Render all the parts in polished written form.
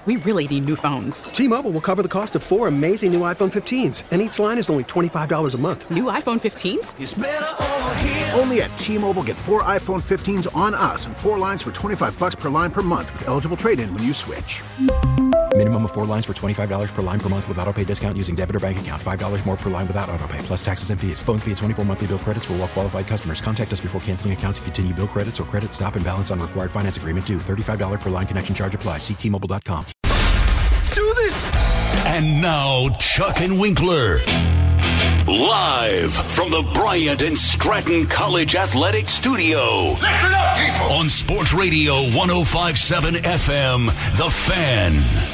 We really need new phones. T-Mobile will cover the cost of 4 amazing new iPhone 15s, and each line is only $25 a month. New iPhone 15s? It's better over here. Only at T-Mobile, get 4 iPhone 15s on us and 4 lines for $25 per line per month with eligible trade-in when you switch. Minimum of 4 lines for $25 per line per month with autopay discount using debit or bank account. $5 more per line without autopay, plus taxes and fees. Phone fee at 24 monthly bill credits for well-qualified customers. Contact us before canceling account to continue bill credits or credit stop and balance on required finance agreement due. $35 per line connection charge applies. See T-Mobile.com. Let's do this! And now, Chuck and Winkler. Live from the Bryant and Stratton College Athletic Studio. Listen up, people! On Sports Radio 105.7 FM, The Fan.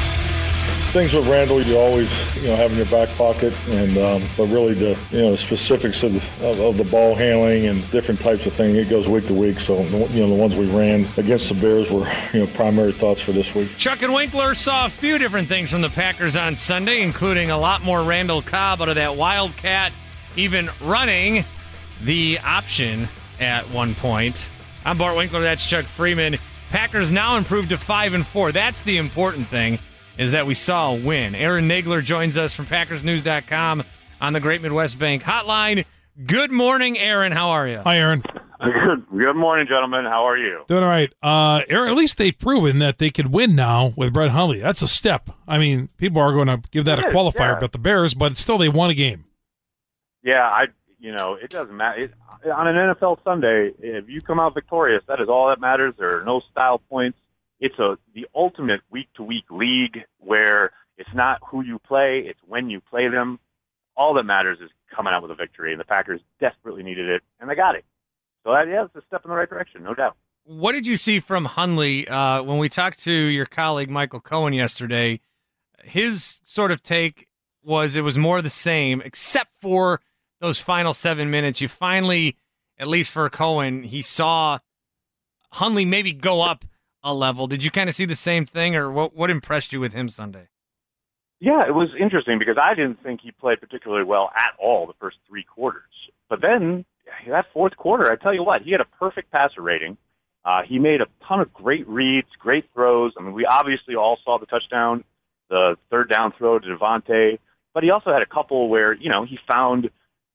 Things with Randall, you always, have in your back pocket, and but really the specifics of the ball handling and different types of things, it goes week to week. So the ones we ran against the Bears were primary thoughts for this week. Chuck and Winkler saw a few different things from the Packers on Sunday, including a lot more Randall Cobb out of that Wildcat, even running the option at one point. I'm Bart Winkler. That's Chuck Freeman. Packers now improved to 5-4. That's the important thing, is that we saw a win. Aaron Nagler joins us from PackersNews.com on the Great Midwest Bank Hotline. Good morning, Aaron. How are you? Hi, Aaron. Good morning, gentlemen. How are you? Doing all right. Aaron, at least they've proven that they could win now with Brett Hundley. That's a step. I mean, people are going to give that a qualifier about the Bears, but still they won a game. Yeah, it doesn't matter. On an NFL Sunday, if you come out victorious, that is all that matters. There are no style points. It's the ultimate week-to-week league where it's not who you play, it's when you play them. All that matters is coming out with a victory, and the Packers desperately needed it, and they got it. So, it's a step in the right direction, no doubt. What did you see from Hundley when we talked to your colleague Michael Cohen yesterday? His sort of take was it was more the same, except for those final 7 minutes. You finally, at least for Cohen, he saw Hundley maybe go up a level. Did you kind of see the same thing, or what impressed you with him Sunday? Yeah, it was interesting because I didn't think he played particularly well at all the first 3 quarters. But then that fourth quarter, I tell you what, he had a perfect passer rating. He made a ton of great reads, great throws. I mean, we obviously all saw the touchdown, the third down throw to Devontae, but he also had a couple where, he found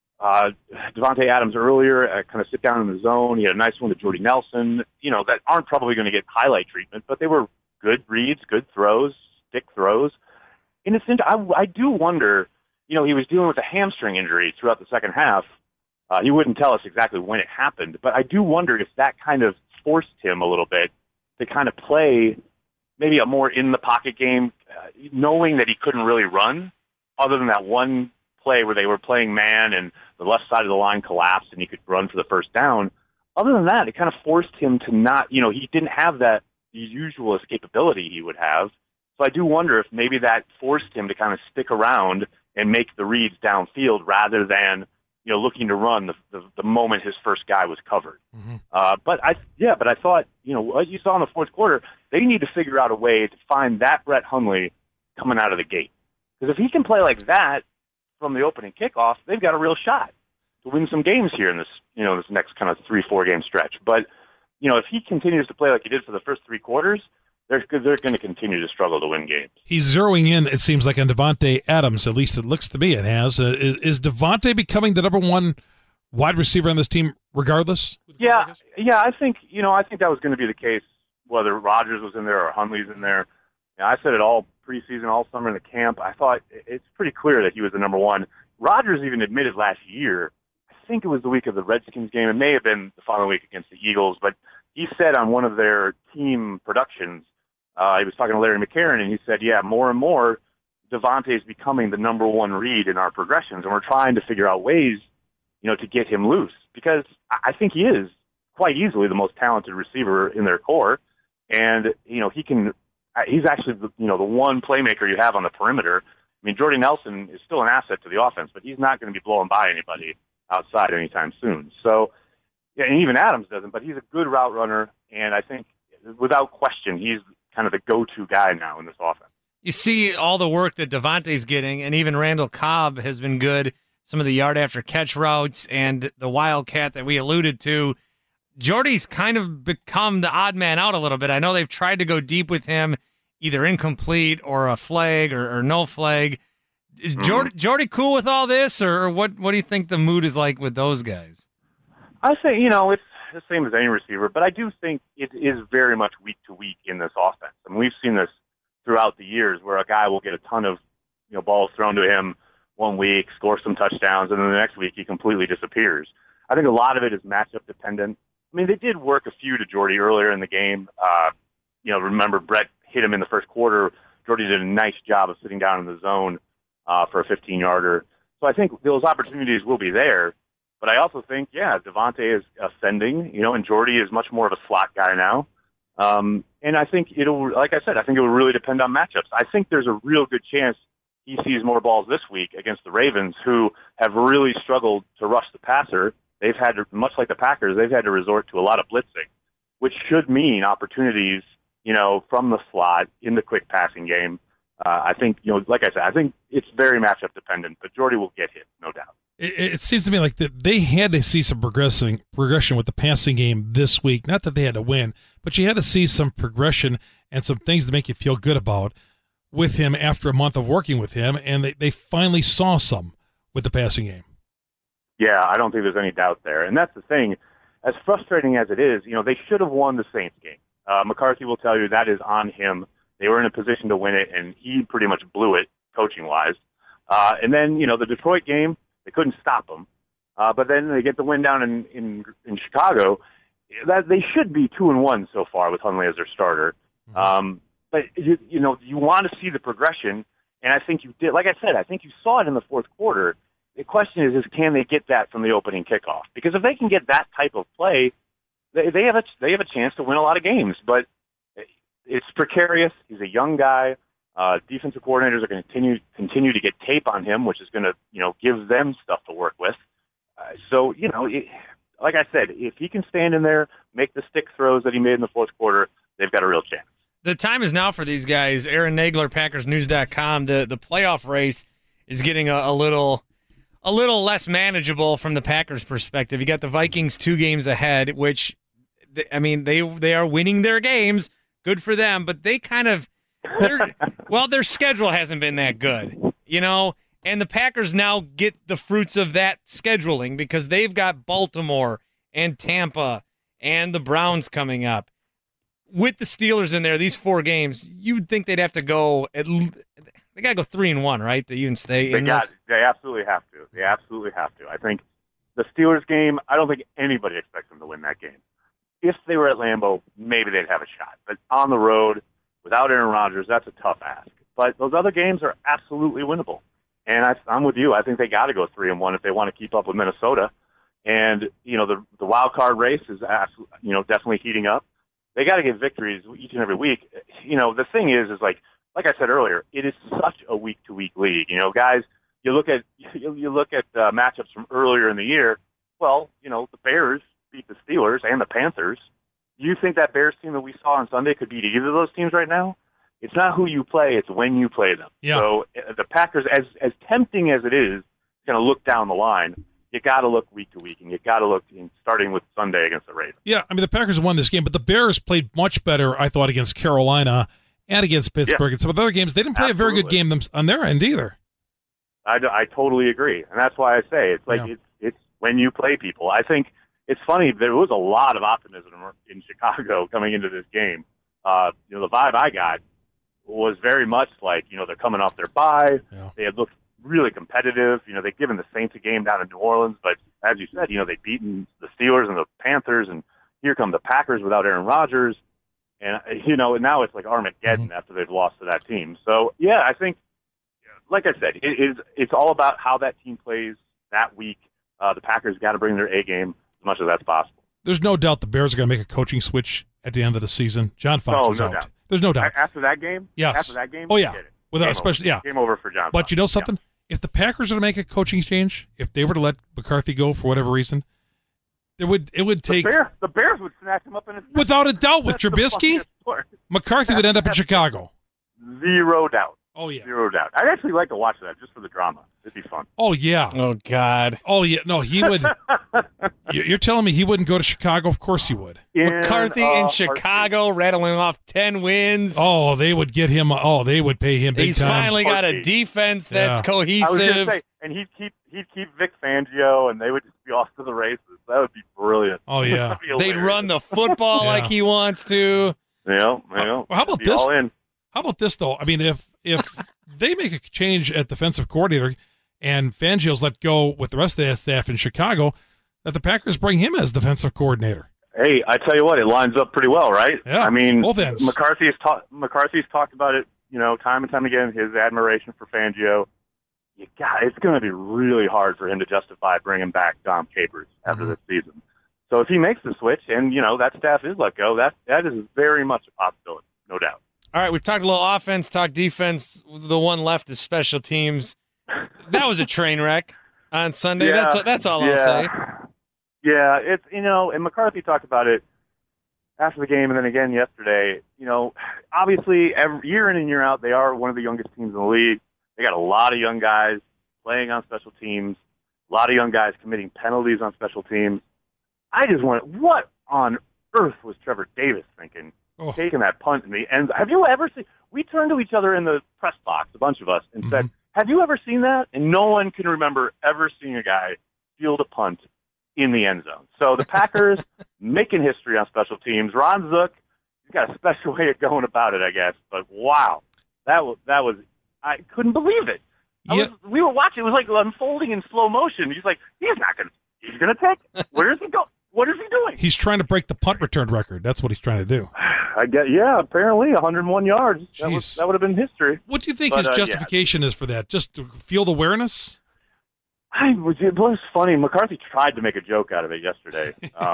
Devontae Adams earlier, kind of sit down in the zone. He had a nice one to Jordy Nelson, that aren't probably going to get highlight treatment, but they were good reads, good throws, stick throws. In a sense, I do wonder, he was dealing with a hamstring injury throughout the second half. He wouldn't tell us exactly when it happened, but I do wonder if that kind of forced him a little bit to kind of play maybe a more in-the-pocket game, knowing that he couldn't really run other than that one play where they were playing man and the left side of the line collapsed and he could run for the first down. Other than that, it kind of forced him to not, he didn't have the usual escapability he would have. So I do wonder if maybe that forced him to kind of stick around and make the reads downfield rather than, looking to run the moment his first guy was covered. Mm-hmm. But I thought, what you saw in the fourth quarter, they need to figure out a way to find that Brett Hundley coming out of the gate. Because if he can play like that from the opening kickoff, they've got a real shot to win some games here in this, this next kind of 3-4 game stretch. But, if he continues to play like he did for the first 3 quarters, they're going to continue to struggle to win games. He's zeroing in, it seems like, on Devontae Adams. At least it looks to me it has. Is Devontae becoming the number one wide receiver on this team regardless? Yeah, I think that was going to be the case whether Rodgers was in there or Hundley's in there. I said it all preseason, all summer in the camp. I thought it's pretty clear that he was the number one. Rodgers even admitted last year, I think it was the week of the Redskins game, it may have been the following week against the Eagles, but he said on one of their team productions, he was talking to Larry McCarron, and he said, more and more, Devontae is becoming the number one read in our progressions, and we're trying to figure out ways, to get him loose, because I think he is quite easily the most talented receiver in their core, and, he's actually, the one playmaker you have on the perimeter. I mean, Jordy Nelson is still an asset to the offense, but he's not going to be blowing by anybody outside anytime soon. So, and even Adams doesn't, but he's a good route runner, and I think, without question, he's kind of the go-to guy now in this offense. You see all the work that Devontae's getting, and even Randall Cobb has been good. Some of the yard-after-catch routes and the Wildcat that we alluded to. Jordy's kind of become the odd man out a little bit. I know they've tried to go deep with him either incomplete or a flag or no flag. Is Jordy cool with all this, or what do you think the mood is like with those guys? I say, it's the same as any receiver, but I do think it is very much week to week in this offense. I mean, we've seen this throughout the years where a guy will get a ton of balls thrown to him one week, score some touchdowns, and then the next week he completely disappears. I think a lot of it is matchup dependent. I mean, they did work a few to Jordy earlier in the game. Remember Brett hit him in the first quarter. Jordy did a nice job of sitting down in the zone for a 15-yarder. So I think those opportunities will be there. But I also think, Devontae is ascending, and Jordy is much more of a slot guy now. And I think like I said, I think it will really depend on matchups. I think there's a real good chance he sees more balls this week against the Ravens, who have really struggled to rush the passer. They've had to, much like the Packers, they've had to resort to a lot of blitzing, which should mean opportunities, from the slot in the quick passing game. I think, like I said, I think it's very matchup dependent, but Jordy will get hit, no doubt. It seems to me like they had to see some progression with the passing game this week. Not that they had to win, but you had to see some progression and some things to make you feel good about with him after a month of working with him, and they finally saw some with the passing game. Yeah, I don't think there's any doubt there. And that's the thing. As frustrating as it is, they should have won the Saints game. McCarthy will tell you that is on him. They were in a position to win it, and he pretty much blew it coaching-wise. And then, the Detroit game, they couldn't stop them. But then they get the win down in Chicago. That they should be 2-1 so far with Hundley as their starter. But you want to see the progression, and I think you did. Like I said, I think you saw it in the fourth quarter. The question is can they get that from the opening kickoff? Because if they can get that type of play, they have a chance to win a lot of games. But it's precarious. He's a young guy. Defensive coordinators are going to continue to get tape on him, which is going to give them stuff to work with. Like I said, if he can stand in there, make the stick throws that he made in the fourth quarter, they've got a real chance. The time is now for these guys. Aaron Nagler, PackersNews.com. The playoff race is getting a little less manageable from the Packers' perspective. You got the Vikings 2 games ahead, which, they are winning their games. Good for them, but they kind of their schedule hasn't been that good, and the Packers now get the fruits of that scheduling because they've got Baltimore and Tampa and the Browns coming up. With the Steelers in there, these 4 games, you would think they'd have to go they got to go 3-1, right? To even stay in this. They absolutely have to. They absolutely have to. I think the Steelers game, I don't think anybody expects them to win that game. If they were at Lambeau, maybe they'd have a shot. But on the road, without Aaron Rodgers, that's a tough ask. But those other games are absolutely winnable. And I'm with you. I think they got to go 3-1 if they want to keep up with Minnesota. And, the wild card race is definitely heating up. They got to get victories each and every week. The thing is like I said earlier, it is such a week-to-week league. Guys, you look at matchups from earlier in the year. Well, the Bears beat the Steelers and the Panthers. You think that Bears team that we saw on Sunday could beat either of those teams right now? It's not who you play, it's when you play them. Yeah. So the Packers, as tempting as it is, going to look down the line, you got to look week to week, and you got to look starting with Sunday against the Ravens. Yeah, the Packers won this game, but the Bears played much better, I thought, against Carolina and against Pittsburgh. And some of the other games, they didn't play a very good game on their end either. I totally agree, and that's why I say it's like it's when you play people. I think it's funny. There was a lot of optimism in Chicago coming into this game. The vibe I got was very much like they're coming off their bye. Yeah. They had looked really competitive. They'd given the Saints a game down in New Orleans, but as you said, they'd beaten the Steelers and the Panthers, and here come the Packers without Aaron Rodgers. And, and now it's like Armageddon after they've lost to that team. So, yeah, I think, like I said, it's all about how that team plays that week. The Packers got to bring their A game as much as that's possible. There's no doubt the Bears are going to make a coaching switch at the end of the season. John Fox is out. Doubt. There's no doubt. After that game? Yes. After that game? Oh, yeah. Game game over for John Fox. But you know something? Yeah. If the Packers are to make a coaching change, if they were to let McCarthy go for whatever reason, it would take... The Bears would snatch him up in his... Without a doubt, with Trubisky, McCarthy would end up in Chicago. Zero doubt. Oh, yeah. Zero doubt. I'd actually like to watch that just for the drama. It'd be fun. Oh, yeah. Oh, God. Oh, yeah. No, he would. You're telling me he wouldn't go to Chicago? Of course he would. McCarthy in Chicago rattling off 10 wins. Oh, they would get him. Oh, they would pay him big He's time. finally got a defense that's I was cohesive. going to say, and he'd keep Vic Fangio, and they would just be off to the races. That would be brilliant. Oh, yeah. That'd be hilarious. They'd run the football like he wants to. Yeah. Well, how about Be this? all in. How about this, though? I mean, if they make a change at defensive coordinator and Fangio's let go with the rest of that staff in Chicago, that the Packers bring him as defensive coordinator. Hey, I tell you what, it lines up pretty well, right? Yeah, I mean, both ends. McCarthy's talked about it, time and time again, his admiration for Fangio. It's going to be really hard for him to justify bringing back Dom Capers after this season. So if he makes the switch and, that staff is let go, that is very much a possibility, no doubt. All right, we've talked a little offense, talked defense. The one left is special teams. That was a train wreck on Sunday. Yeah, That's all I'll say. Yeah, it's and McCarthy talked about it after the game and then again yesterday. Obviously, year in and year out, they are one of the youngest teams in the league. They got a lot of young guys playing on special teams, a lot of young guys committing penalties on special teams. I just wondered, what on earth was Trevor Davis thinking? Taking that punt in the end. Have you ever seen? We turned to each other in the press box, a bunch of us, and said, "Have you ever seen that?" And no one can remember ever seeing a guy field a punt in the end zone. So the Packers making history on special teams. Ron Zook, he's got a special way of going about it, I guess. But wow, that was I couldn't believe it. We were watching; it was like unfolding in slow motion. He's like, he's gonna take. Where is he going? What is he doing? He's trying to break the punt return record. That's what he's trying to do. I guess, apparently 101 yards. That would have been history. What do you think his justification is for that? Just field awareness? It was funny. McCarthy tried to make a joke out of it yesterday.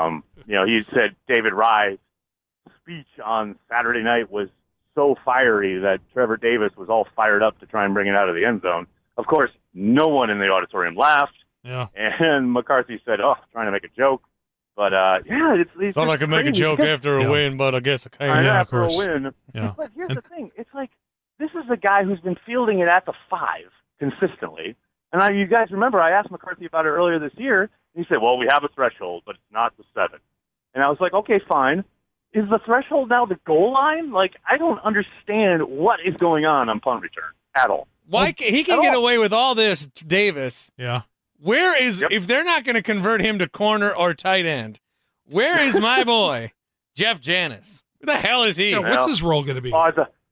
He said David Rye's speech on Saturday night was so fiery that Trevor Davis was all fired up to try and bring it out of the end zone. Of course, no one in the auditorium laughed. Yeah. And McCarthy said, trying to make a joke. But, it's thought I could make a joke after a win, but I guess I can't. After a win. Yeah. But here's the thing. It's like, this is a guy who's been fielding it at the 5 consistently. And you guys remember, I asked McCarthy about it earlier this year, and he said, well, we have a threshold, but it's not the 7. And I was like, okay, fine. Is the threshold now the goal line? Like, I don't understand what is going on punt return at all. Why he can get away with all this, Davis. Yeah. Where is, if they're not going to convert him to corner or tight end, where is my boy, Jeff Janis? Who the hell is he? Yeah, what's his role going to be? No.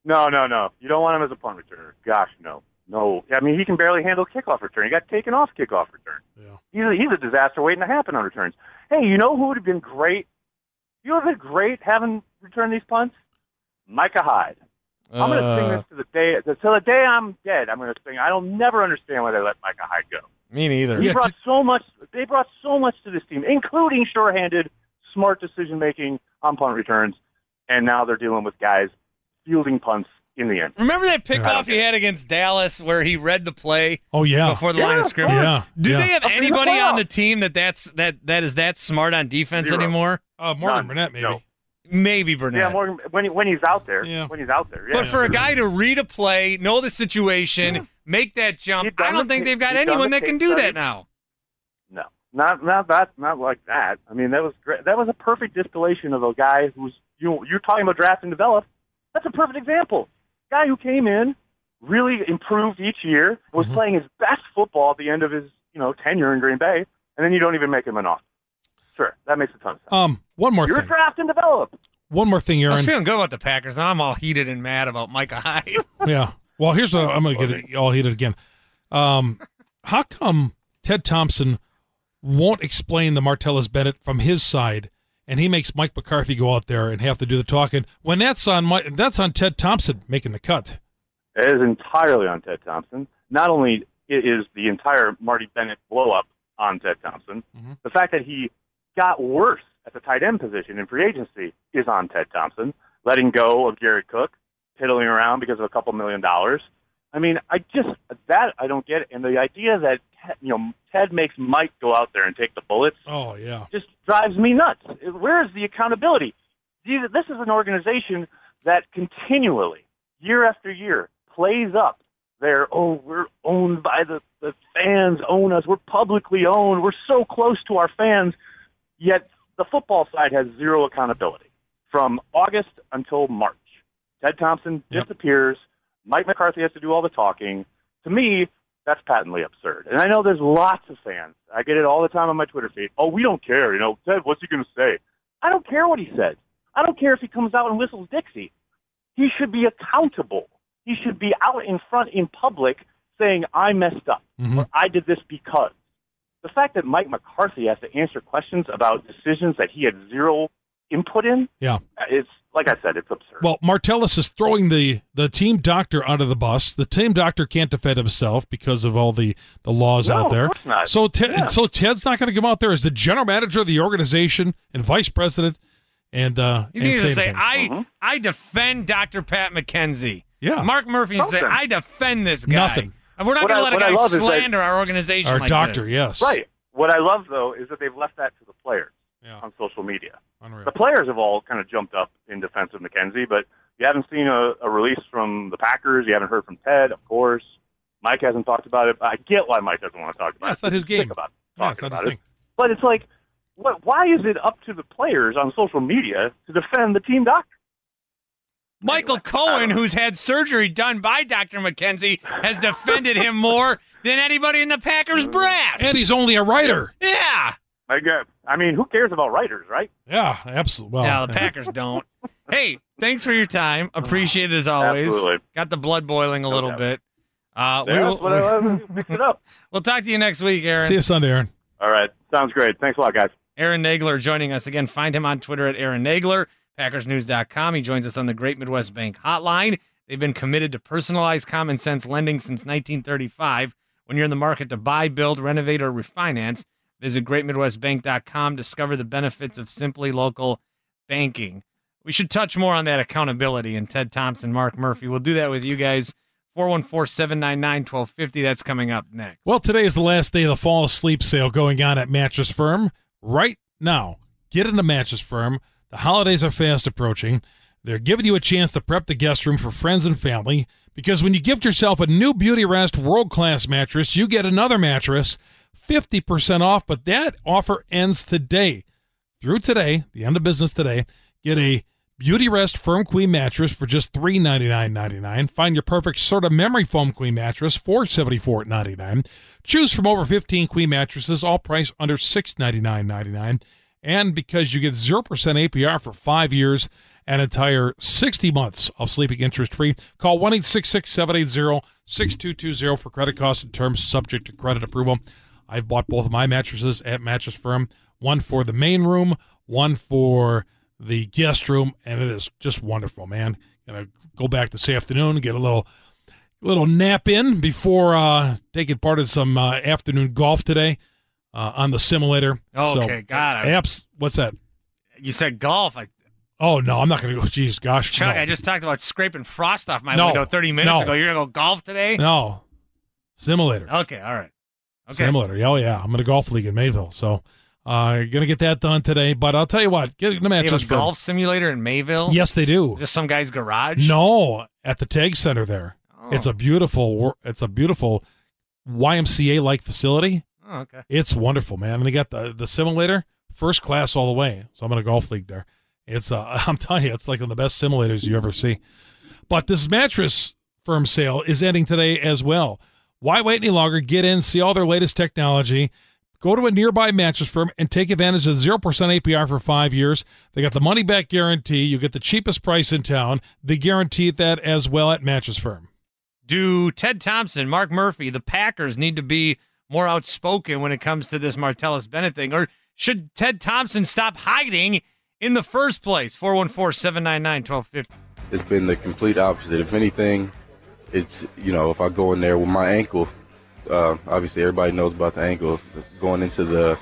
You don't want him as a punt returner. Gosh, no. No. I mean, he can barely handle kickoff return. He got taken off kickoff return. Yeah. He's a disaster waiting to happen on returns. Hey, you know who would have been great? You would have been great having returned these punts? Micah Hyde. I'm going to sing this to the day I'm dead. I'm going to sing. I don't never understand why they let Micah Hyde go. Me neither. They brought so much to this team, including sure-handed, smart decision-making on punt returns, and now they're dealing with guys fielding punts in the end. Remember that pickoff he had against Dallas where he read the play? Oh yeah, before the line of scrimmage. Yeah. Do they have anybody on the team that is that smart on defense anymore? Morgan Burnett, maybe. No. Maybe Burnett. Yeah, Morgan when he's out there. Yeah. When he's out there. Yeah. But for a guy to read a play, know the situation, make that jump, I don't think they've got anyone that can do that now. No, not like that. I mean, that was great. That was a perfect distillation of a guy who's you're talking about draft and develop. That's a perfect example. Guy who came in, really improved each year, was playing his best football at the end of his tenure in Green Bay, and then you don't even make him an offer. Sure, that makes a ton of sense. One more thing. You're draft and develop. One more thing, Aaron. I was feeling good about the Packers. Now I'm all heated and mad about Micah Hyde. Yeah. Well, here's what I'm going to get all heated again. How come Ted Thompson won't explain the Martellus Bennett from his side, and he makes Mike McCarthy go out there and have to do the talking when that's on Ted Thompson making the cut? It is entirely on Ted Thompson. Not only is the entire Marty Bennett blow-up on Ted Thompson, the fact that he got worse at the tight end position in free agency is on Ted Thompson, letting go of Garrett Cook, piddling around because of a couple $1 million. I mean, I don't get it. And the idea that Ted makes Mike go out there and take the bullets, just drives me nuts. Where is the accountability? This is an organization that continually, year after year, plays up their, we're owned by the fans own us. We're publicly owned. We're so close to our fans. Yet the football side has zero accountability from August until March. Ted Thompson disappears. Mike McCarthy has to do all the talking. To me, that's patently absurd. And I know there's lots of fans. I get it all the time on my Twitter feed. Oh, we don't care. Ted, what's he going to say? I don't care what he says. I don't care if he comes out and whistles Dixie. He should be accountable. He should be out in front in public saying, I messed up, or I did this because. The fact that Mike McCarthy has to answer questions about decisions that he had zero input in, it's, like I said, it's absurd. Well, Martellus is throwing the team doctor under the bus. The team doctor can't defend himself because of all the laws out there. Of course not. So Ted's not going to come out there as the general manager of the organization and vice president. And he's going to say, I defend Dr. Pat McKenzie. Yeah. Mark Murphy say, I defend this guy. Nothing. And we're not going to let a guy slander our organization our like doctor, this. yes. Right. What I love, though, is that they've left that to the players on social media. Unreal. The players have all kind of jumped up in defense of McKenzie, but you haven't seen a release from the Packers. You haven't heard from Ted, of course. Mike hasn't talked about it. I get why Mike doesn't want to talk about it. That's not his game. It's not his thing. But it's like, why is it up to the players on social media to defend the team doctor? Michael Cohen, who's had surgery done by Dr. McKenzie, has defended him more than anybody in the Packers brass. And he's only a writer. Yeah. I mean, who cares about writers, right? Yeah, absolutely. Well, yeah, the Packers don't. Hey, thanks for your time. Appreciate it as always. Absolutely. Got the blood boiling a little bit. That's what I love. Mix it up. We'll talk to you next week, Aaron. See you Sunday, Aaron. All right. Sounds great. Thanks a lot, guys. Aaron Nagler joining us again. Find him on Twitter at Aaron Nagler, PackersNews.com. He joins us on the Great Midwest Bank Hotline. They've been committed to personalized common sense lending since 1935. When you're in the market to buy, build, renovate, or refinance, visit GreatMidwestBank.com. Discover the benefits of Simply Local Banking. We should touch more on that accountability and Ted Thompson, Mark Murphy. We'll do that with you guys. 414-799-1250. That's coming up next. Well, today is the last day of the fall sleep sale going on at Mattress Firm. Right now, get into Mattress Firm. The holidays are fast approaching. They're giving you a chance to prep the guest room for friends and family, because when you gift yourself a new Beauty Rest world-class mattress, you get another mattress 50% off, but that offer ends today. Through today, the end of business today, get a Beauty Rest Firm Queen mattress for just $399.99. Find your perfect Serta Memory Foam Queen mattress for $74.99. Choose from over 15 Queen mattresses, all priced under $699.99. And because you get 0% APR for 5 years, an entire 60 months of sleeping interest-free, call 1-866-780-6220 for credit costs and terms subject to credit approval. I've bought both of my mattresses at Mattress Firm, one for the main room, one for the guest room, and it is just wonderful, man. Gonna go back this afternoon, get a little nap in before taking part in some afternoon golf today on the simulator. Okay, got it. Apps, what's that? You said golf. Oh, no, I'm not going to go. Jeez, gosh. Chuck, no. I just talked about scraping frost off my window 30 minutes ago. You're going to go golf today? No. Simulator. Okay, all right. Okay. Simulator. Oh, yeah. I'm in a golf league in Mayville. So, going to get that done today. But I'll tell you what. Get the Mattress Firm. They have a golf simulator in Mayville? Yes, they do. Just some guy's garage? No, at the Tag Center there. Oh. It's a beautiful YMCA-like facility. Oh, okay. It's wonderful, man. And they got the simulator, first class all the way. So I'm in a golf league there. It's I'm telling you, it's like one of the best simulators you ever see. But this Mattress Firm sale is ending today as well. Why wait any longer? Get in, see all their latest technology. Go to a nearby Mattress Firm and take advantage of 0% APR for 5 years. They got the money-back guarantee. You get the cheapest price in town. They guarantee that as well at Mattress Firm. Do Ted Thompson, Mark Murphy, the Packers need to be more outspoken when it comes to this Martellus Bennett thing? Or should Ted Thompson stop hiding in the first place? 414-799-1250. It's been the complete opposite. If anything, it's, if I go in there with my ankle, obviously everybody knows about the ankle, going into the,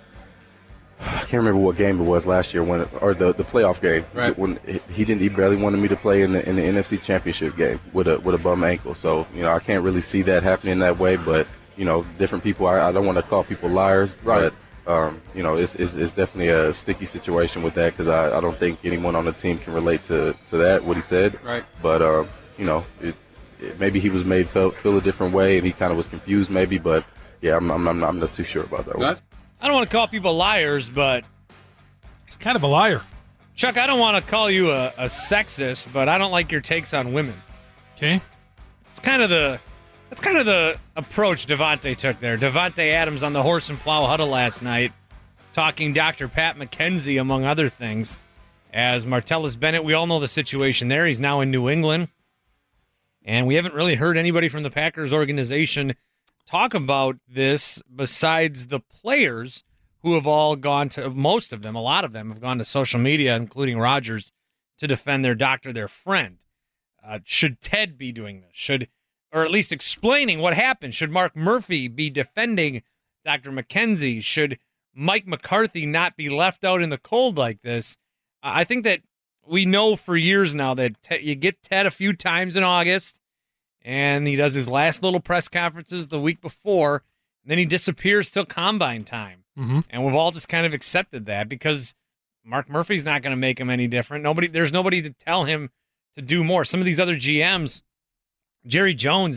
I can't remember what game it was last year, the playoff game, right? When he barely wanted me to play in the NFC Championship game with a bum ankle. So, I can't really see that happening that way, but, different people, I don't want to call people liars, right? But, it's definitely a sticky situation with that, because I don't think anyone on the team can relate to that, what he said. Right. But, maybe he was made feel a different way, and he kind of was confused, maybe. But yeah, I'm not too sure about that one. I don't want to call people liars, but he's kind of a liar. Chuck, I don't want to call you a sexist, but I don't like your takes on women. Okay. That's kind of the approach Devontae took there. Devontae Adams on the Horse and Plow Huddle last night, talking Dr. Pat McKenzie, among other things. As Martellus Bennett, we all know the situation there. He's now in New England. And we haven't really heard anybody from the Packers organization talk about this besides the players who have all gone to, most of them, a lot of them have gone to social media, including Rodgers, to defend their doctor, their friend. Should Ted be doing this? Or at least explaining what happened? Should Mark Murphy be defending Dr. McKenzie? Should Mike McCarthy not be left out in the cold like this? I think that we know for years now that you get Ted a few times in August, and he does his last little press conferences the week before, and then he disappears till combine time. Mm-hmm. And we've all just kind of accepted that because Mark Murphy's not going to make him any different. There's nobody to tell him to do more. Some of these other GMs, Jerry Jones,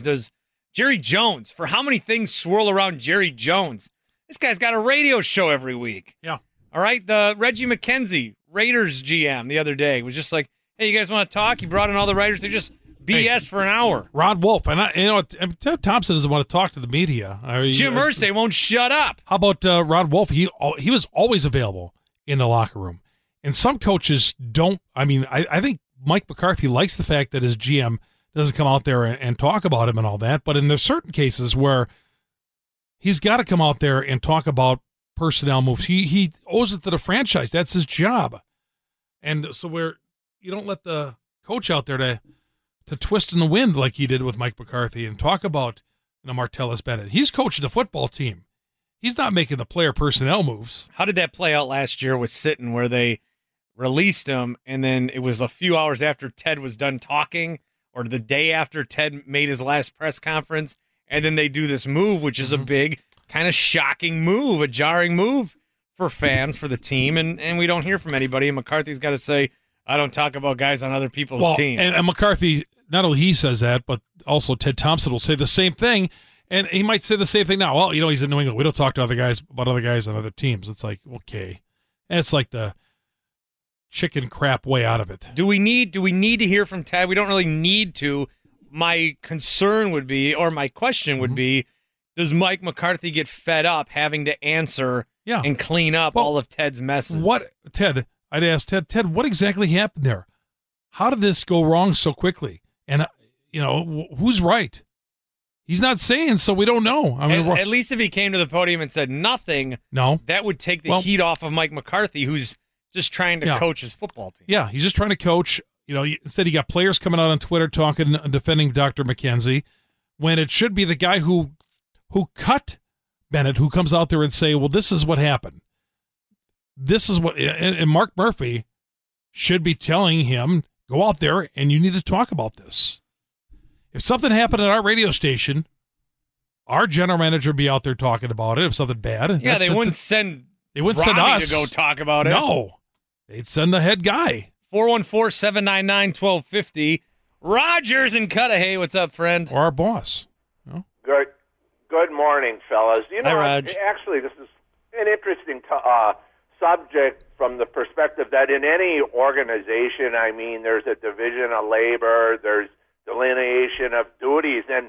for how many things swirl around Jerry Jones? This guy's got a radio show every week. Yeah. All right, the Reggie McKenzie, Raiders GM, the other day was just like, hey, you guys want to talk? He brought in all the writers. They just BS for an hour. Rod Wolf, and Ted Thompson doesn't want to talk to the media. Jim Irsay won't shut up. How about Rod Wolf? He was always available in the locker room. And some coaches don't. I mean, I think Mike McCarthy likes the fact that his GM doesn't come out there and talk about him and all that. But in there's certain cases where he's got to come out there and talk about personnel moves. He owes it to the franchise. That's his job. And so you don't let the coach out there to twist in the wind like he did with Mike McCarthy and talk about Martellus Bennett. He's coaching the football team. He's not making the player personnel moves. How did that play out last year with Sitton where they released him and then it was a few hours after Ted was done talking or the day after Ted made his last press conference and then they do this move, which is a big kind of shocking move, a jarring move for fans, for the team, and we don't hear from anybody. And McCarthy's got to say, I don't talk about guys on other people's teams. And McCarthy, not only he says that, but also Ted Thompson will say the same thing, and he might say the same thing now. Well, he's in New England. We don't talk to other guys about other guys on other teams. It's like, okay. And it's like the chicken crap way out of it. Do we need to hear from Ted? We don't really need to. My concern would be, or my question would be, does Mike McCarthy get fed up having to answer and clean up all of Ted's messes? I'd ask Ted, what exactly happened there? How did this go wrong so quickly? And, who's right? He's not saying, so we don't know. I mean, at least if he came to the podium and said nothing, that would take the heat off of Mike McCarthy, who's just trying to coach his football team. Yeah, he's just trying to coach. Instead, you got players coming out on Twitter talking, defending Dr. McKenzie, when it should be the guy who cut Bennett, who comes out there and say, well, this is what happened. This is what, and Mark Murphy should be telling him, go out there and you need to talk about this. If something happened at our radio station, our general manager would be out there talking about it. If something bad, they wouldn't send us to go talk about it. No, they'd send the head guy. 414-799-1250. Rogers in Cudahy, what's up, friend? Or our boss. Good morning, fellas. Hi, Raj. Actually, this is an interesting subject from the perspective that in any organization, there's a division of labor, there's delineation of duties, and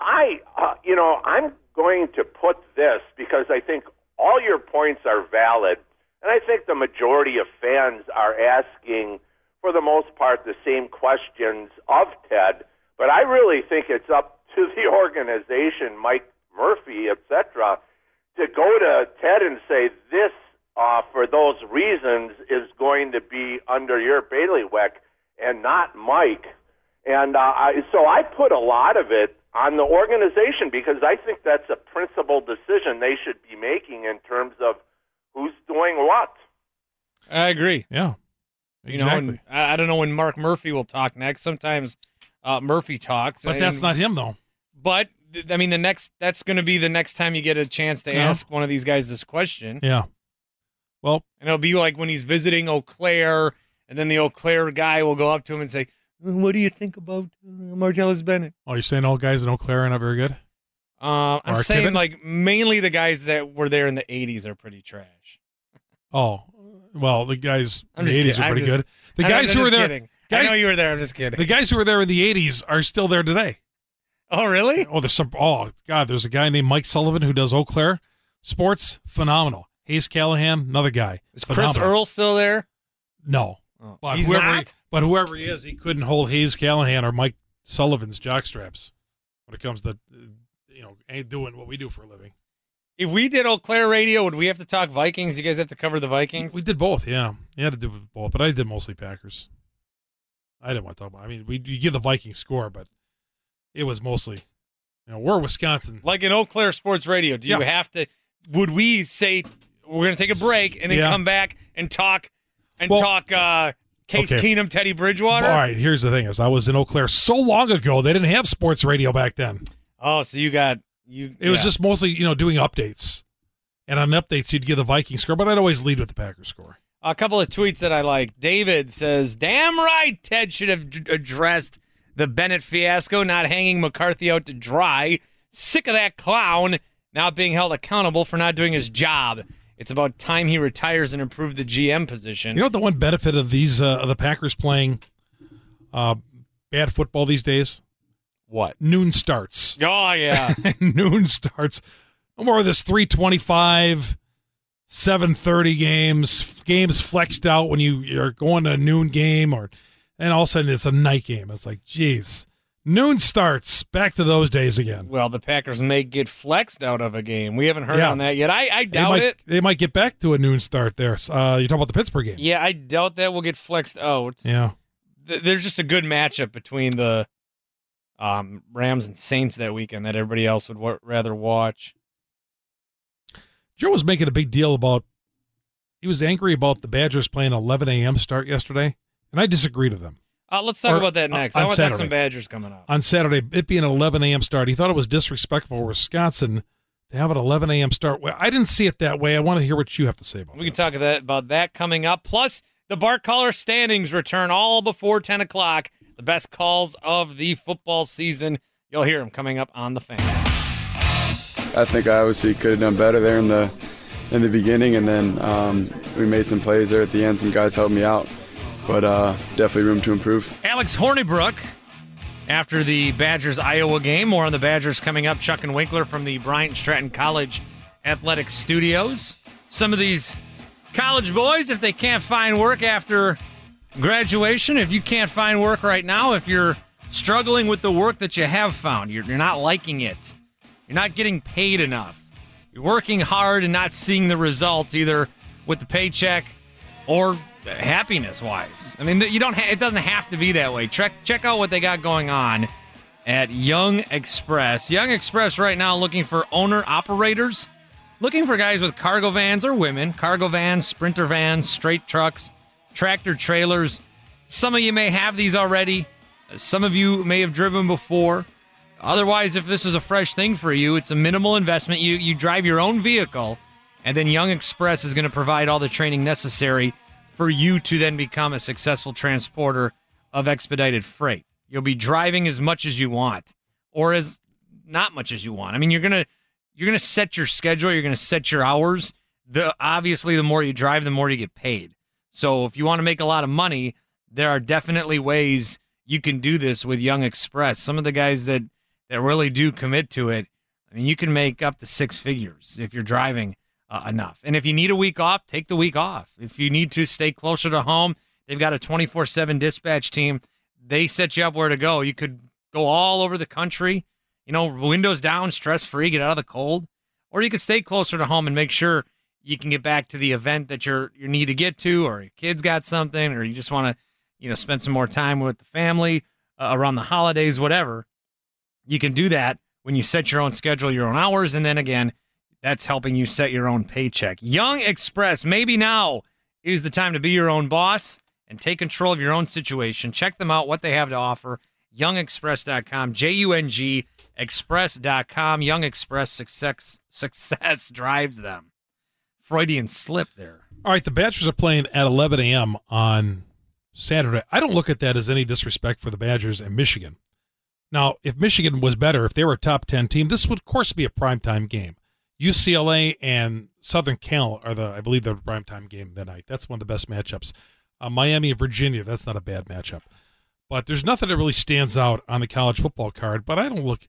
I'm going to put this because I think all your points are valid, and I think the majority of fans are asking, for the most part, the same questions of Ted, but I really think it's up to the organization, Mike Murphy, etc., to go to Ted and say this, for those reasons, is going to be under your bailiwick and not Mike. And so I put a lot of it on the organization because I think that's a principled decision they should be making in terms of who's doing what. I agree. Yeah, exactly. I don't know when Mark Murphy will talk next. Sometimes Murphy talks. But that's not him, though. But, that's going to be the next time you get a chance to ask one of these guys this question. Yeah. Well, and it'll be like when he's visiting Eau Claire, and then the Eau Claire guy will go up to him and say, What do you think about Martellus Bennett? Oh, you're saying all guys in Eau Claire are not very good? I'm saying like mainly the guys that were there in the 80s are pretty trash. Oh, well, the guys in the just 80s kidding. are pretty good. The I'm guys who were just there, kidding. I know you were there. I'm just kidding. the guys who were there in the 80s are still there today. Oh, really? Oh, there's a guy named Mike Sullivan who does Eau Claire sports. Phenomenal. Hayes Callahan, another guy. Is Chris Earl still there? No. Oh, But he's not? But whoever he is, he couldn't hold Hayes Callahan or Mike Sullivan's jockstraps when it comes to doing what we do for a living. If we did Eau Claire radio, would we have to talk Vikings? You guys have to cover the Vikings? We did both, yeah. You had to do both, but I did mostly Packers. I didn't want to talk about. I mean, you give the Vikings score, but it was mostly, we're Wisconsin. Like in Eau Claire Sports Radio, do you have to? Would we say we're going to take a break and then come back and talk Case Keenum, Teddy Bridgewater? All right, here's the thing: I was in Eau Claire so long ago, they didn't have sports radio back then. Oh, so It was just mostly, doing updates. And on updates, you'd give the Vikings score, but I'd always lead with the Packers score. A couple of tweets that I like. David says, damn right Ted should have addressed the Bennett fiasco, not hanging McCarthy out to dry. Sick of that clown now being held accountable for not doing his job. It's about time he retires and improve the GM position. You know what the one benefit of these of the Packers playing bad football these days? What? Noon starts. Oh, yeah. Noon starts. No more of this 3:25, 7:30 games flexed out when you're going to a noon game, and all of a sudden it's a night game. It's like, geez. Noon starts. Back to those days again. Well, the Packers may get flexed out of a game. We haven't heard on that yet. I doubt it. They might get back to a noon start there. You're talking about the Pittsburgh game. Yeah, I doubt that will get flexed out. Yeah. There's just a good matchup between the Rams and Saints that weekend that everybody else would rather watch. Joe was making a big deal about, he was angry about the Badgers playing 11 a.m. start yesterday, and I disagreed with him. Let's talk about that next. I want to talk some Badgers coming up. On Saturday, it being an 11 a.m. start, he thought it was disrespectful for Wisconsin to have an 11 a.m. start. Well, I didn't see it that way. I want to hear what you have to say about it. We can talk about that coming up. Plus, the Bart Caller standings return all before 10 o'clock. The best calls of the football season. You'll hear them coming up on The Fan. I think I obviously could have done better there in the beginning, and then we made some plays there at the end. Some guys helped me out, but definitely room to improve. Alex Hornibrook after the Badgers-Iowa game. More on the Badgers coming up. Chuck and Winkler from the Bryant Stratton College Athletic Studios. Some of these college boys, if they can't find work after graduation, if you can't find work right now, if you're struggling with the work that you have found, you're not liking it, you're not getting paid enough, you're working hard and not seeing the results either with the paycheck or happiness-wise. I mean, it doesn't have to be that way. Check out what they got going on at Young Express. Young Express right now looking for owner-operators, looking for guys with cargo vans or women, cargo vans, sprinter vans, straight trucks, tractor trailers. Some of you may have these already. Some of you may have driven before. Otherwise, if this is a fresh thing for you, it's a minimal investment. You drive your own vehicle, and then Young Express is going to provide all the training necessary for you to then become a successful transporter of expedited freight. You'll be driving as much as you want, or as not much as you want. I mean, you're gonna set your schedule. You're gonna set your hours. Obviously, the more you drive, the more you get paid. So if you want to make a lot of money, there are definitely ways you can do this with Young Express. Some of the guys that really do commit to it, I mean, you can make up to six figures if you're driving enough. And if you need a week off, take the week off. If you need to stay closer to home, they've got a 24/7 dispatch team. They set you up where to go. You could go all over the country, windows down, stress-free, get out of the cold. Or you could stay closer to home and make sure you can get back to the event that you need to get to, or your kid's got something, or you just want to, spend some more time with the family around the holidays, whatever. You can do that when you set your own schedule, your own hours, and then again, that's helping you set your own paycheck. Young Express, maybe now is the time to be your own boss and take control of your own situation. Check them out, what they have to offer. YoungExpress.com, JUNG Express.com. Young Express success drives them. Freudian slip there. All right, the Badgers are playing at 11 a.m. on Saturday. I don't look at that as any disrespect for the Badgers and Michigan. Now, if Michigan was better, if they were a top 10 team, this would, of course, be a primetime game. UCLA and Southern Cal are I believe, the primetime game that night. That's one of the best matchups. Miami and Virginia, that's not a bad matchup. But there's nothing that really stands out on the college football card. But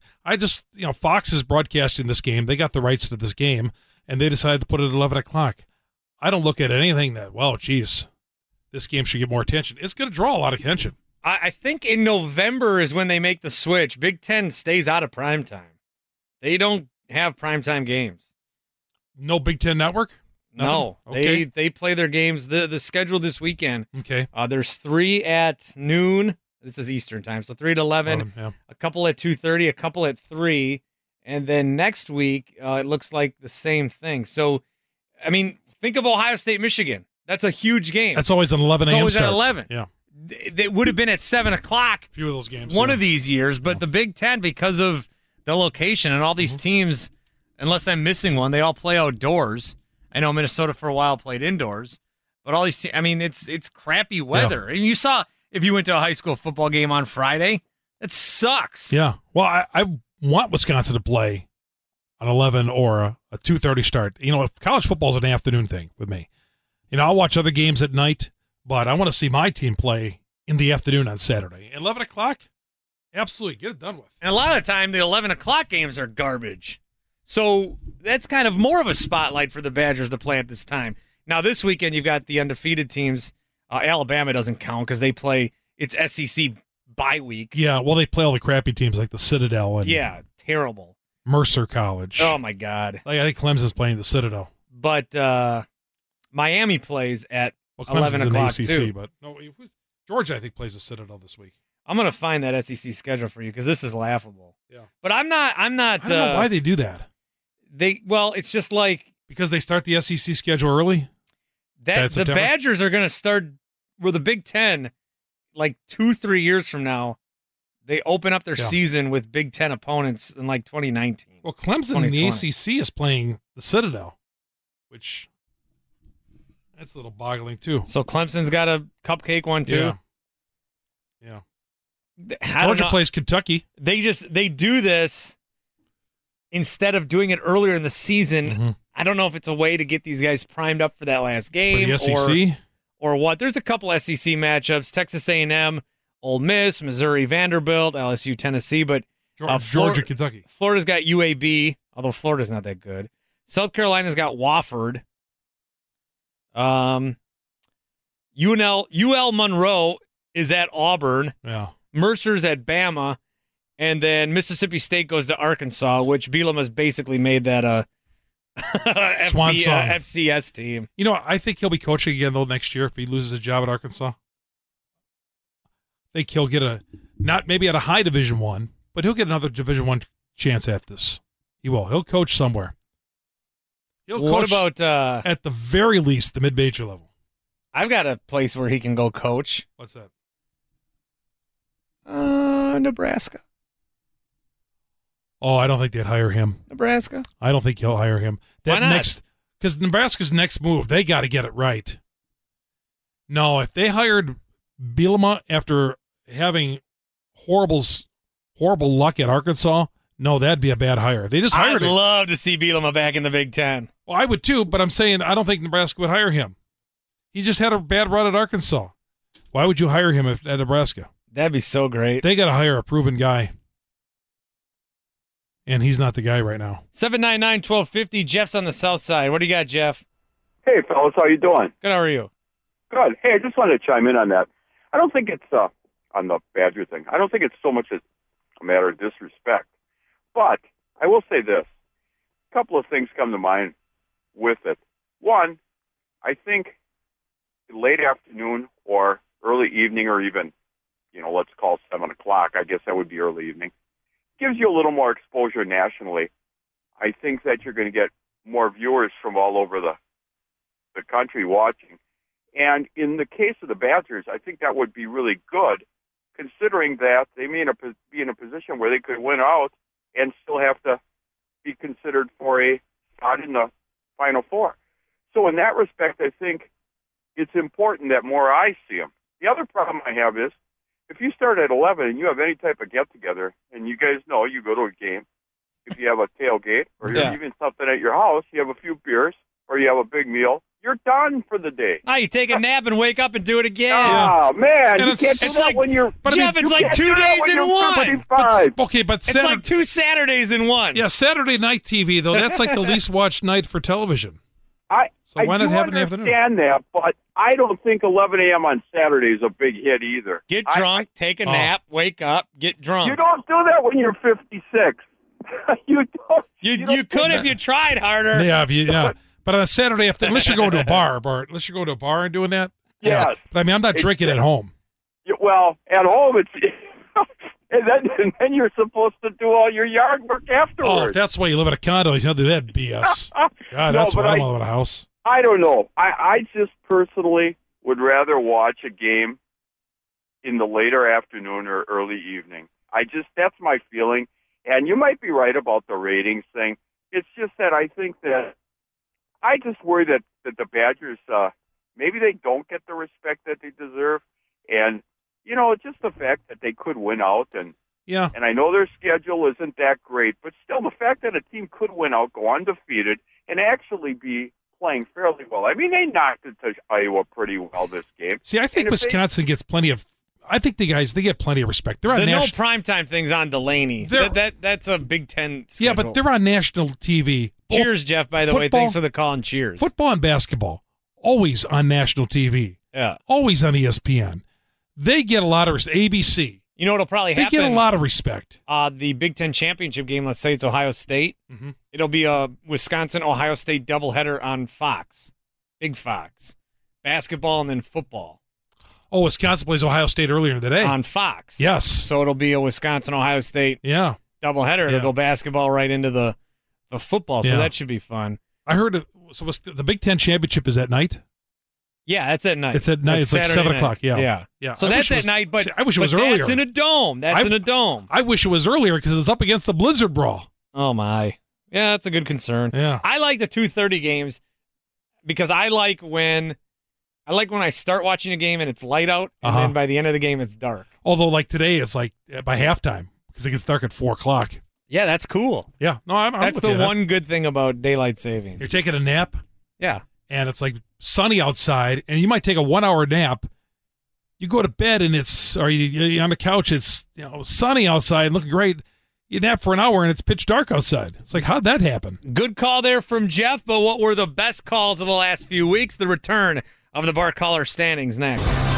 Fox is broadcasting this game. They got the rights to this game, and they decided to put it at 11 o'clock. I don't look at anything that, this game should get more attention. It's going to draw a lot of attention. I think in November is when they make the switch. Big Ten stays out of primetime. They don't have primetime games. No Big Ten Network? Nothing? No. Okay. They play their games. The schedule this weekend. Okay. There's 3 at noon. This is Eastern time, so 3 to 11. Yeah. A couple at 2:30, a couple at 3. And then next week, it looks like the same thing. So, I mean, think of Ohio State, Michigan. That's a huge game. That's always an 11 a.m. It's always start. at 11. Yeah. It would have been at 7 o'clock. A few of those games. One of these years, but the Big Ten, because of the location and all these teams, unless I'm missing one, they all play outdoors. I know Minnesota for a while played indoors, but all these teams, I mean, it's crappy weather. And you saw, if you went to a high school football game on Friday, it sucks. Yeah. Well, I want Wisconsin to play on 11 or a 2:30 start. College football is an afternoon thing with me. I'll watch other games at night, but I want to see my team play in the afternoon on Saturday. 11 o'clock? Absolutely. Get it done with. And a lot of the time, the 11 o'clock games are garbage. So that's kind of more of a spotlight for the Badgers to play at this time. Now, this weekend, you've got the undefeated teams. Alabama doesn't count because they play its SEC bye week. Yeah, well, they play all the crappy teams like the Citadel and terrible. Mercer College. Oh, my God. I think Clemson's playing the Citadel. But Miami plays at 11 o'clock, too. But no, Georgia, I think, plays the Citadel this week. I'm going to find that SEC schedule for you because this is laughable. Yeah. But I'm not. I don't know why they do that. It's just like because they start the SEC schedule early. The Badgers are going to start the Big Ten, like 2-3 years from now. They open up their season with Big Ten opponents in like 2019. Well, Clemson in the ACC is playing the Citadel, which that's a little boggling too. So Clemson's got a cupcake one too. Yeah. Georgia plays Kentucky. They do this instead of doing it earlier in the season. Mm-hmm. I don't know if it's a way to get these guys primed up for that last game for the SEC or what. There's a couple SEC matchups: Texas A&M, Ole Miss, Missouri, Vanderbilt, LSU, Tennessee, but Georgia, Kentucky. Florida's got UAB, although Florida's not that good. South Carolina's got Wofford. UL Monroe is at Auburn. Yeah. Mercer's at Bama, and then Mississippi State goes to Arkansas, which Bielema has basically made that a FCS team. I think he'll be coaching again, though, next year if he loses a job at Arkansas. I think he'll get not maybe at a high Division I, but he'll get another Division I chance at this. He will. He'll coach somewhere. What about at the very least the mid-major level? I've got a place where he can go coach. What's that? Nebraska. Oh, I don't think they'd hire him. Nebraska? I don't think he'll hire him. Why not? Because Nebraska's next move, they got to get it right. No, if they hired Bielema after having horrible luck at Arkansas, no, that'd be a bad hire. They just hired him. I'd love to see Bielema back in the Big Ten. Well, I would too, but I'm saying I don't think Nebraska would hire him. He just had a bad run at Arkansas. Why would you hire him at Nebraska? That'd be so great. They got to hire a proven guy. And he's not the guy right now. 799-1250. Jeff's on the south side. What do you got, Jeff? Hey, fellas. How you doing? Good. How are you? Good. Hey, I just wanted to chime in on that. I don't think it's on the Badger thing. I don't think it's so much a matter of disrespect. But I will say this. A couple of things come to mind with it. One, I think late afternoon or early evening or even, let's call 7 o'clock. I guess that would be early evening. Gives you a little more exposure nationally. I think that you're going to get more viewers from all over the country watching. And in the case of the Badgers, I think that would be really good, considering that they may be in a position where they could win out and still have to be considered for a spot in the Final Four. So in that respect, I think it's important that more eyes see them. The other problem I have is if you start at 11 and you have any type of get-together, and you guys know you go to a game, if you have a tailgate or even something at your house, you have a few beers or you have a big meal, you're done for the day. Oh, you take a nap and wake up and do it again. Oh, man. And You can't do that when you're... Jeff, it's like 2 days in one. Okay, but It's like 2 Saturdays in one. Yeah, Saturday night TV, though, that's like the least watched night for television. I why not do have it in the afternoon? understand that, but I don't think 11 a.m. on Saturday is a big hit either. Get drunk, take a nap, wake up, get drunk. You don't do that when you're 56. You don't. You could if you tried harder. Yeah, but on a Saturday afternoon, unless you're going to a bar, unless you're going to a bar and doing that. Yeah. Yes. But I mean, I'm not drinking at home. Well, at home it's, and then you're supposed to do all your yard work afterwards. Oh, if that's why you live in a condo, you don't do that BS. God, No, that's but why I don't live in a house. I don't know. I just personally would rather watch a game in the later afternoon or early evening. That's my feeling. And you might be right about the ratings thing. It's just that I think that I just worry that the Badgers, maybe they don't get the respect that they deserve. And, just the fact that they could win out. And I know their schedule isn't that great, but still the fact that a team could win out, go undefeated, and actually be playing fairly well. I mean, they knocked it to Iowa pretty well this game. See, I think Wisconsin gets plenty of. I think they get plenty of respect. They're on The no primetime thing's on Delaney. That's a Big Ten schedule. Yeah, but they're on national TV. Cheers, Jeff, by the way. Thanks for the call and cheers. Football and basketball, always on national TV. Yeah. Always on ESPN. They get a lot of ABC. You know what'll probably happen? They get a lot of respect. The Big Ten championship game, let's say it's Ohio State. Mm-hmm. It'll be a Wisconsin-Ohio State doubleheader on Fox. Big Fox. Basketball and then football. Oh, Wisconsin plays Ohio State earlier today. On Fox. Yes. So it'll be a Wisconsin-Ohio State doubleheader. It'll go basketball right into the football, so that should be fun. I heard the Big Ten championship is at night? Yeah, that's at night. It's at night. It's like 7 o'clock. Yeah. So that's at night, but I wish it was earlier. That's in a dome. That's in a dome. I wish it was earlier because it's up against the Blizzard Brawl. Oh, my. Yeah, that's a good concern. Yeah. I like the 2:30 games because I like when I start watching a game and it's light out, and then by the end of the game it's dark. Although, like today, it's like by halftime because it gets dark at 4 o'clock. Yeah, that's cool. Yeah, no, I'm that's with the you. one good thing about daylight saving. You're taking a nap. Yeah, and it's like sunny outside, and you might take a 1 hour nap. You go to bed and you're on the couch. It's sunny outside, looking great. You nap for an hour and it's pitch dark outside. It's like, how'd that happen? Good call there from Jeff. But what were the best calls of the last few weeks? The return of the Bar Caller standings next.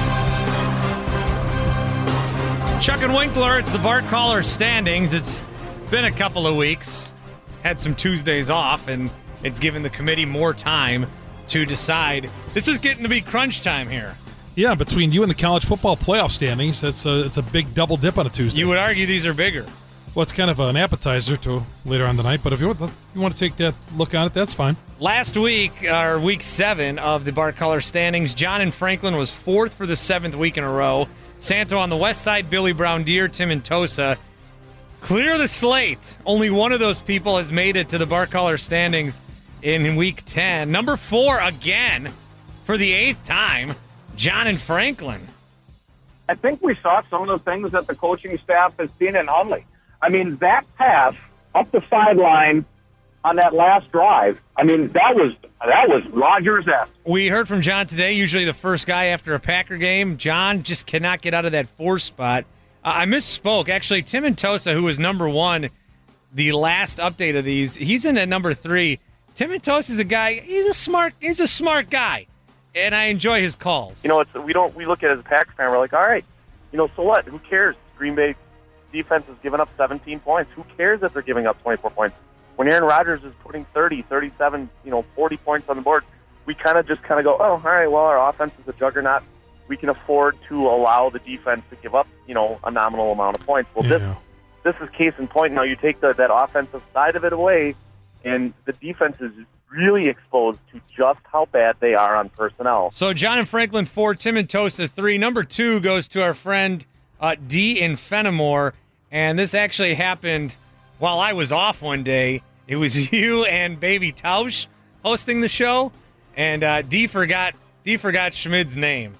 Chuck and Winkler, it's the Bar Caller standings. It's been a couple of weeks. Had some Tuesdays off, and it's given the committee more time to decide. This is getting to be crunch time here. Yeah, between you and the college football playoff standings, it's a big double dip on a Tuesday. You would argue these are bigger. Well, it's kind of an appetizer to later on the night, but if you want to take that look on it, that's fine. Last week, or week 7 of the Bar Caller standings, John and Franklin was 4th for the 7th week in a row. Santo on the west side, Billy Brown Deere, Tim and Tosa. Clear the slate. Only one of those people has made it to the Bar Caller standings in week 10. Number 4 again for the 8th time, John and Franklin. I think we saw some of the things that the coaching staff has seen in Hundley. I mean, that pass up the sideline on that last drive, I mean, that was Rodgers-esque. We heard from John today, usually the first guy after a Packer game. John just cannot get out of that 4 spot. I misspoke. Actually, Tim and Tosa, who was number 1, the last update of these, he's in at number 3. Tim and Tosa is a guy, he's a smart guy, and I enjoy his calls. We look at it as a Packer fan, we're like, all right, so what? Who cares? Green Bay defense has given up 17 points. Who cares if they're giving up 24 points? When Aaron Rodgers is putting 30, 37, 40 points on the board, we kind of go, oh, all right, well, our offense is a juggernaut. We can afford to allow the defense to give up, a nominal amount of points. Well, this is case in point. Now you take that offensive side of it away, and the defense is really exposed to just how bad they are on personnel. So John and Franklin 4, Tim and Tosa 3. Number 2 goes to our friend D in Fenimore, and this actually happened while I was off one day. It was you and Baby Tausch hosting the show, and D forgot Schmid's name.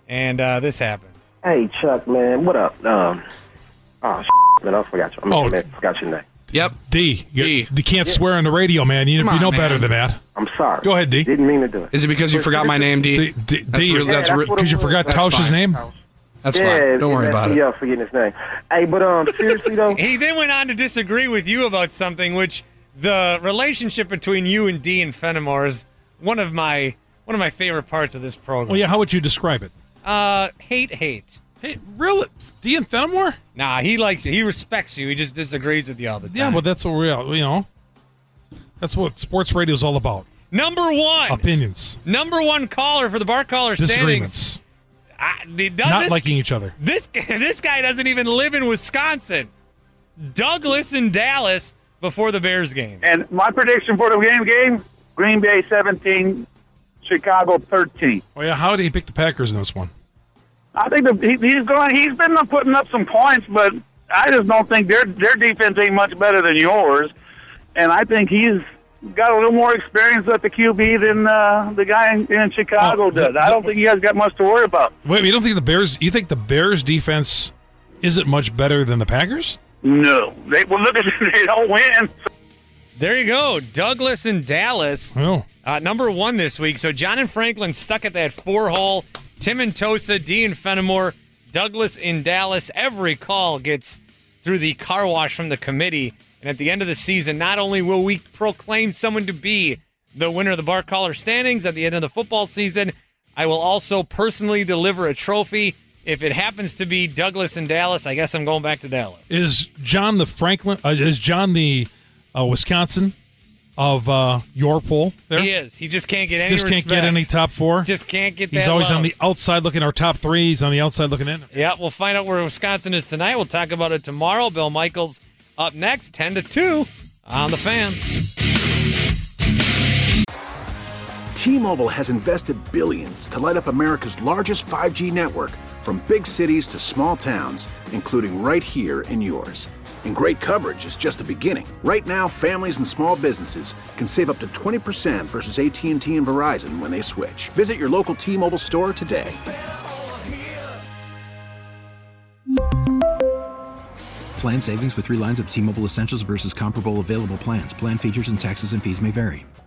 and this happened. Hey, Chuck, man, what up? Man, I forgot you. I forgot your name. Yep. D. You can't swear on the radio, man. You know better than that. I'm sorry. Go ahead, D. Didn't mean to do it. Is it because you forgot my name, D? That's because you forgot Tausch's name? That's fine. Don't worry about it. Yeah, forgetting his name. Hey, but seriously though, he then went on to disagree with you about something, which the relationship between you and D and Fenimore is one of my favorite parts of this program. Well, yeah. How would you describe it? Hate. Hey, really? D and Fenimore? Nah, he likes you. He respects you. He just disagrees with you all the time. Yeah, well, that's what that's what sports radio is all about. Number one. Opinions. Number one caller for the Bar Caller Disagreements. standings. Not liking each other. This guy doesn't even live in Wisconsin. Douglas in Dallas before the Bears game. And my prediction for the game, Green Bay 17, Chicago 13. Oh, yeah. How did he pick the Packers in this one? I think he's been putting up some points, but I just don't think their defense ain't much better than yours. And I think he's got a little more experience at the QB than the guy in Chicago does. I don't think you guys got much to worry about. Wait, you don't think you think the Bears defense isn't much better than the Packers? No. Look at they don't win. There you go. Douglas in Dallas. Oh. Number one this week. So John and Franklin stuck at that 4-hole. Tim and Tosa, D and Fenimore, Douglas in Dallas. Every call gets through the car wash from the committee. And at the end of the season, not only will we proclaim someone to be the winner of the Bar Caller standings at the end of the football season, I will also personally deliver a trophy. If it happens to be Douglas in Dallas, I guess I'm going back to Dallas. Is John the Wisconsin of your poll there? He is. He just can't get any Just can't get any top four? Just can't get that He's always love. on the outside looking our top three. He's on the outside looking in. Yeah, we'll find out where Wisconsin is tonight. We'll talk about it tomorrow. Bill Michaels up next, 10 to 2 on The Fan. T-Mobile has invested billions to light up America's largest 5G network, from big cities to small towns, including right here in yours. And great coverage is just the beginning. Right now, families and small businesses can save up to 20% versus AT&T and Verizon when they switch. Visit your local T-Mobile store today. Plan savings with 3 lines of T-Mobile Essentials versus comparable available plans. Plan features and taxes and fees may vary.